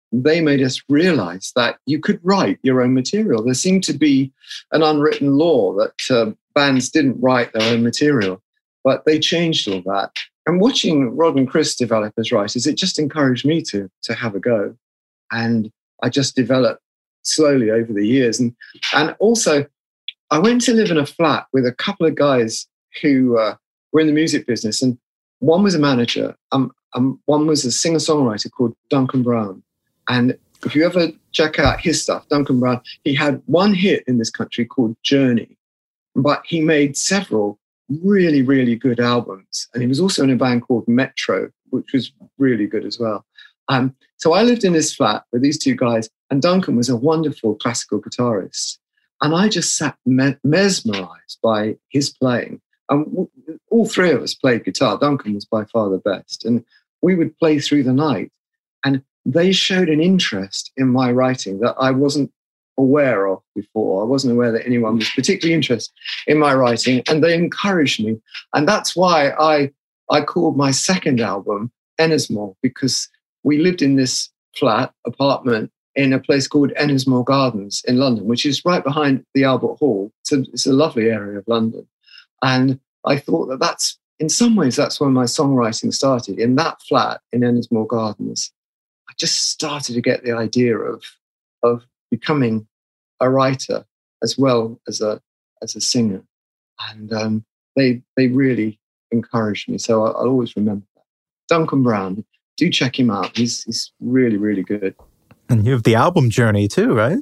they made us realize that you could write your own material. There seemed to be an unwritten law that bands didn't write their own material, but they changed all that. And watching Rod and Chris develop as writers, it just encouraged me to have a go. And I just developed slowly over the years. And also, I went to live in a flat with a couple of guys who were in the music business. And one was a manager, one was a singer-songwriter called Duncan Brown. And if you ever check out his stuff, Duncan Brown, he had one hit in this country called Journey, but he made several really, really good albums. And he was also in a band called Metro, which was really good as well. So I lived in this flat with these two guys, and Duncan was a wonderful classical guitarist. And I just sat mesmerized by his playing. And all three of us played guitar. Duncan was by far the best. And we would play through the night. And they showed an interest in my writing that I wasn't aware of before. I wasn't aware that anyone was particularly interested in my writing, and they encouraged me. And that's why I called my second album Ennismore, because we lived in this flat apartment in a place called Ennismore Gardens in London, which is right behind the Albert Hall. It's a lovely area of London. And I thought that that's, in some ways, that's when my songwriting started. In that flat in Ennismore Gardens, I just started to get the idea of becoming a writer as well as a singer. And they really encouraged me. So I'll always remember that. Duncan Brown, do check him out. He's really, really good. And you have the album Journey too, right?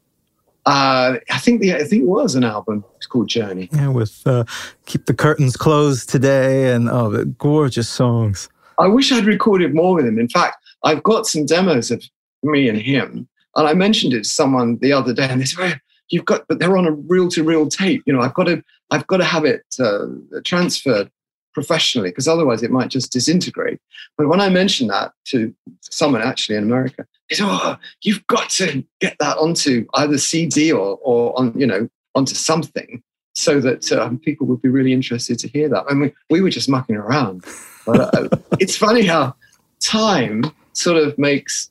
I think it was an album. It's called Journey. Yeah, with Keep the Curtains Closed Today, and the gorgeous songs. I wish I'd recorded more with him. In fact, I've got some demos of me and him, and I mentioned it to someone the other day, and they said, but they're on a reel-to-reel tape. I've got to have it transferred professionally, because otherwise it might just disintegrate. But when I mentioned that to someone actually in America, they said, you've got to get that onto either CD or on, onto something, so that people would be really interested to hear that. I mean, we were just mucking around. But it's funny how time sort of makes,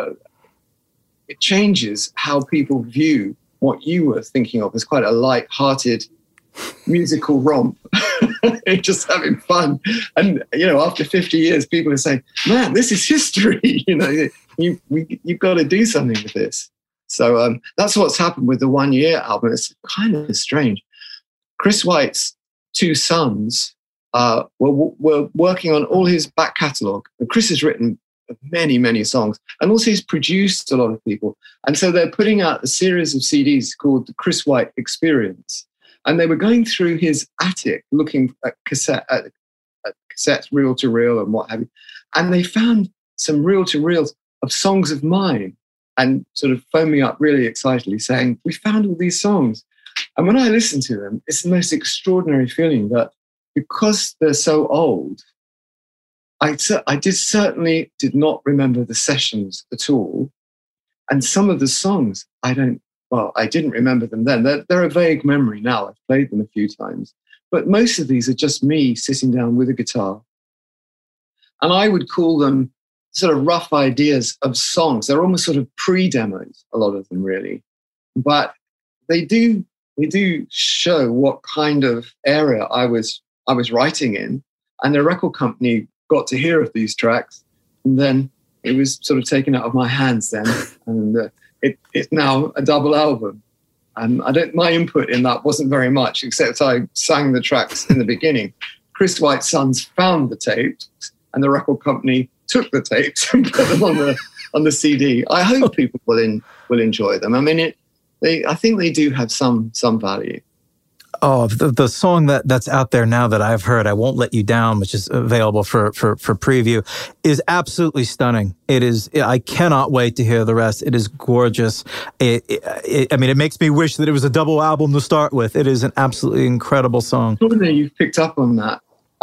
it changes how people view what you were thinking of as quite a light-hearted musical romp. Just having fun. And, after 50 years, people are saying, man, this is history. You've got to do something with this. So that's what's happened with the 1 Year album. It's kind of strange. Chris White's two sons were working on all his back catalogue. And Chris has written many, many songs. And also he's produced a lot of people. And so they're putting out a series of CDs called the Chris White Experience. And they were going through his attic looking at cassettes, reel-to-reel and what have you. And they found some reel-to-reels of songs of mine and sort of phoned me up really excitedly saying, we found all these songs. And when I listen to them, it's the most extraordinary feeling that because they're so old, I certainly did not remember the sessions at all. And some of the songs, I didn't remember them then. They're a vague memory now. I've played them a few times. But most of these are just me sitting down with a guitar. And I would call them sort of rough ideas of songs. They're almost sort of pre-demos, a lot of them really. But they do show what kind of area I was writing in. And the record company got to hear of these tracks. And then it was sort of taken out of my hands then. And it's now a double album. My input in that wasn't very much, except I sang the tracks in the beginning. Chris White's sons found the tapes, and the record company took the tapes and put them on the CD. I hope people will enjoy them. I mean, I think they do have some value. Oh, the song that's out there now that I've heard, I Won't Let You Down, which is available for preview, is absolutely stunning. It is. I cannot wait to hear the rest. It is gorgeous. It makes me wish that it was a double album to start with. It is an absolutely incredible song. Probably you've picked up on that.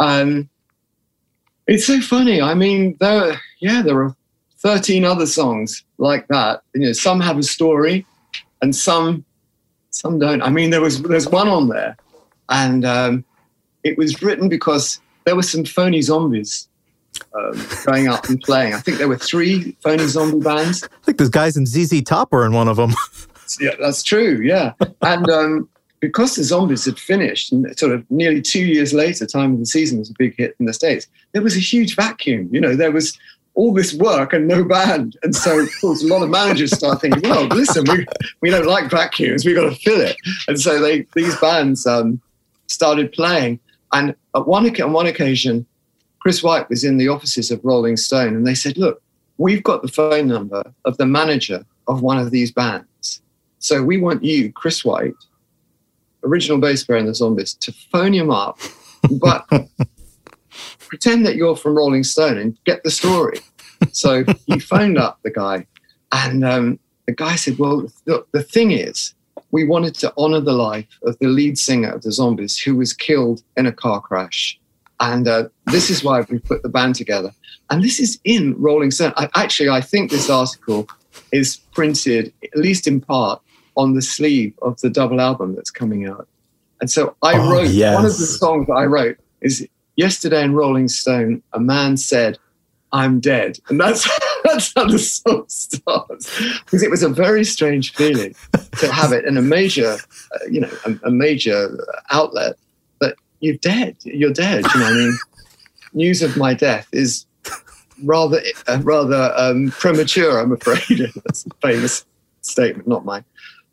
It's so funny. I mean, there are 13 other songs like that. Some have a story, and some don't. I mean, there's one on there, and it was written because there were some phony zombies going out and playing. I think there were 3 phony zombie bands. I think those guys in ZZ Top were in one of them. Yeah, that's true, yeah. And because the Zombies had finished, and sort of nearly 2 years later, Time of the Season was a big hit in the States, there was a huge vacuum. You know, there was all this work and no band. And so, of course, a lot of managers start thinking, well, listen, we don't like vacuums, we've got to fill it. And so these bands started playing. And on one occasion, Chris White was in the offices of Rolling Stone, and they said, look, we've got the phone number of the manager of one of these bands. So we want you, Chris White, original bass player in the Zombies, to phone him up, but pretend that you're from Rolling Stone and get the story. So he phoned up the guy, and the guy said, well, look, the thing is, we wanted to honor the life of the lead singer of the Zombies, who was killed in a car crash. And this is why we put the band together. And this is in Rolling Stone. I think this article is printed, at least in part, on the sleeve of the double album that's coming out. And so I wrote, one of the songs that I wrote is, yesterday in Rolling Stone, a man said, I'm dead. And that's how the song starts. Because it was a very strange feeling to have it in a major, a major outlet, that you're dead. You're dead. You know what I mean? News of my death is rather premature, I'm afraid. That's a famous statement, not mine.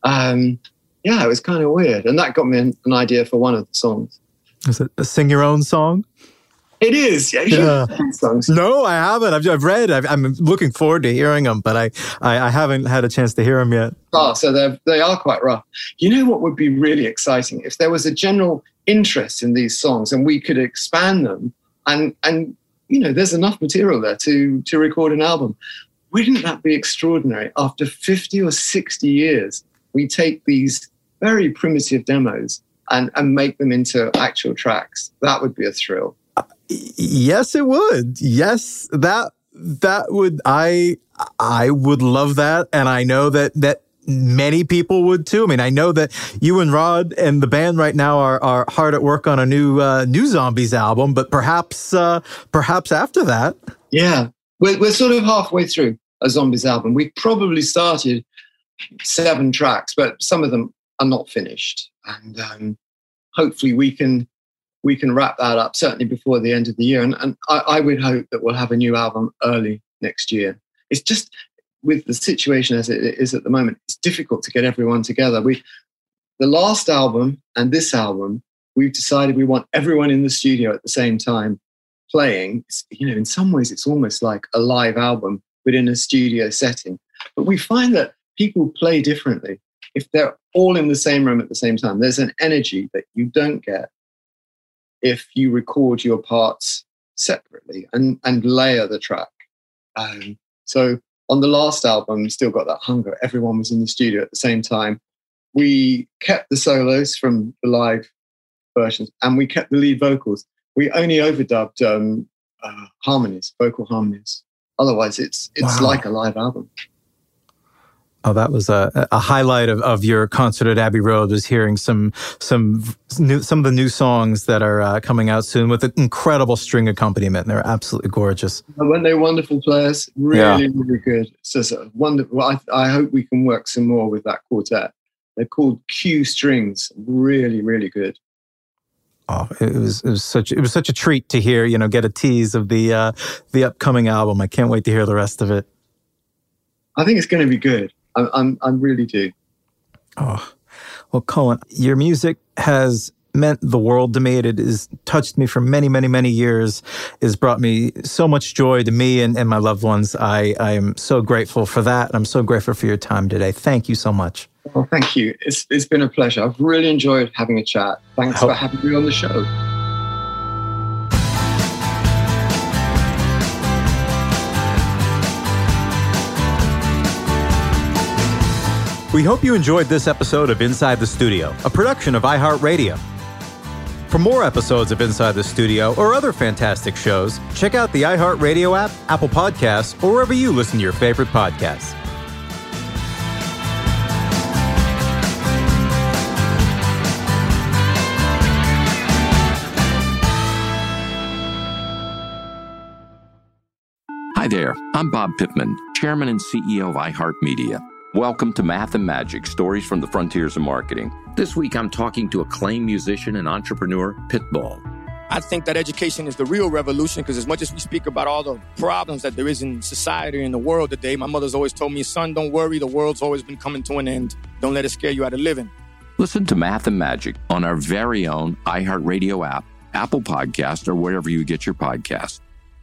It was kind of weird. And that got me an idea for one of the songs. Is it a Sing Your Own song? It is. Yeah. Songs. No, I haven't. I've read. I'm looking forward to hearing them, but I haven't had a chance to hear them yet. So they are quite rough. You know what would be really exciting? If there was a general interest in these songs and we could expand them, and there's enough material there to record an album. Wouldn't that be extraordinary? After 50 or 60 years, we take these very primitive demos and make them into actual tracks. That would be a thrill. Yes, it would. Yes, that would. I would love that, and I know that many people would too. I mean, I know that you and Rod and the band right now are hard at work on a new Zombies album, but perhaps after that. Yeah, we're sort of halfway through a Zombies album. We probably started 7 tracks, but some of them are not finished, and hopefully we can wrap that up certainly before the end of the year. And I would hope that we'll have a new album early next year. It's just, with the situation as it is at the moment, it's difficult to get everyone together. The last album and this album, we've decided we want everyone in the studio at the same time playing. In some ways it's almost like a live album, but in a studio setting. But we find that people play differently. If they're all in the same room at the same time, there's an energy that you don't get if you record your parts separately and layer the track. So on the last album, still got that hunger. Everyone was in the studio at the same time. We kept the solos from the live versions, and we kept the lead vocals. We only overdubbed harmonies, vocal harmonies. Otherwise, it's like a live album. Oh, that was a highlight of your concert at Abbey Road, was hearing some of the new songs that are coming out soon with an incredible string accompaniment. They're absolutely gorgeous. And when they're wonderful players, really good. It's just wonderful. I hope we can work some more with that quartet. They're called Q Strings. Really, really good. Oh, it was such a treat to hear. Get a tease of the upcoming album. I can't wait to hear the rest of it. I think it's going to be good. I really do. Oh, well, Colin, your music has meant the world to me. It has touched me for many, many, many years. It has brought me so much joy to me and my loved ones. I am so grateful for that. And I'm so grateful for your time today. Thank you so much. Well, thank you. It's been a pleasure. I've really enjoyed having a chat. Thanks for having me on the show. We hope you enjoyed this episode of Inside the Studio, a production of iHeartRadio. For more episodes of Inside the Studio or other fantastic shows, check out the iHeartRadio app, Apple Podcasts, or wherever you listen to your favorite podcasts. Hi there, I'm Bob Pittman, Chairman and CEO of iHeartMedia. Welcome to Math and Magic, Stories from the Frontiers of Marketing. This week I'm talking to acclaimed musician and entrepreneur, Pitbull. I think that education is the real revolution because as much as we speak about all the problems that there is in society and the world today, my mother's always told me, son, don't worry, the world's always been coming to an end. Don't let it scare you out of living. Listen to Math and Magic on our very own iHeartRadio app, Apple Podcast, or wherever you get your podcasts.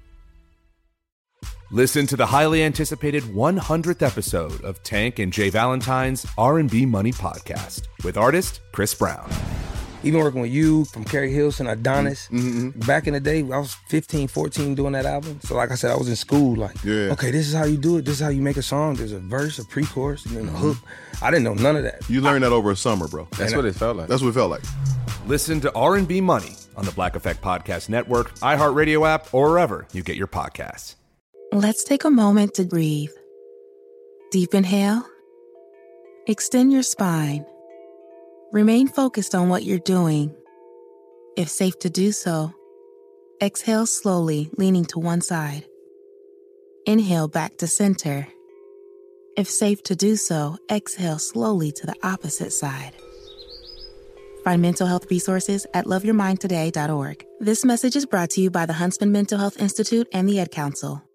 Listen to the highly anticipated 100th episode of Tank and Jay Valentine's R&B Money Podcast with artist Chris Brown. Even working with you from Carrie Hilson, Adonis, back in the day, I was 15, 14 doing that album. So like I said, I was in school like, okay, this is how you do it. This is how you make a song. There's a verse, a pre-chorus, and then a hook. I didn't know none of that. You learned that over a summer, bro. That's what it felt like. That's what it felt like. Listen to R&B Money on the Black Effect Podcast Network, iHeartRadio app, or wherever you get your podcasts. Let's take a moment to breathe. Deep inhale. Extend your spine. Remain focused on what you're doing. If safe to do so, exhale slowly, leaning to one side. Inhale back to center. If safe to do so, exhale slowly to the opposite side. Find mental health resources at loveyourmindtoday.org. This message is brought to you by the Huntsman Mental Health Institute and the Ad Council.